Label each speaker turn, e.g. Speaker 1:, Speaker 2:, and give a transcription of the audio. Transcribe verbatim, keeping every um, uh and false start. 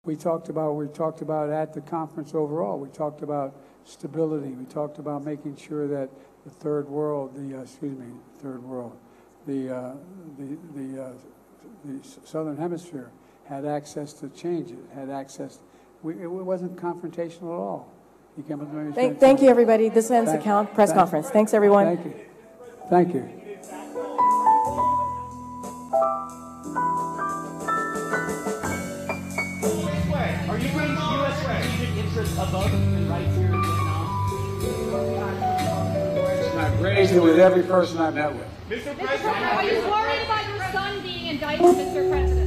Speaker 1: we talked about, we talked about at the conference overall, we talked about stability. We talked about making sure that the third world, the, uh, excuse me, third world, the, uh, the, the, uh, the Southern Hemisphere had access to changes, had access. We, it wasn't confrontational at all. You came up with
Speaker 2: thank, thank you, everybody. This ends thank, the count, press thank, conference. Thanks, everyone.
Speaker 1: Thank you. Thank you.
Speaker 3: Are you putting U S strategic interests above human rights here in Vietnam?
Speaker 1: I've raised it with every person I've met with.
Speaker 4: Mister President, are you worried about your son being indicted, Mister President?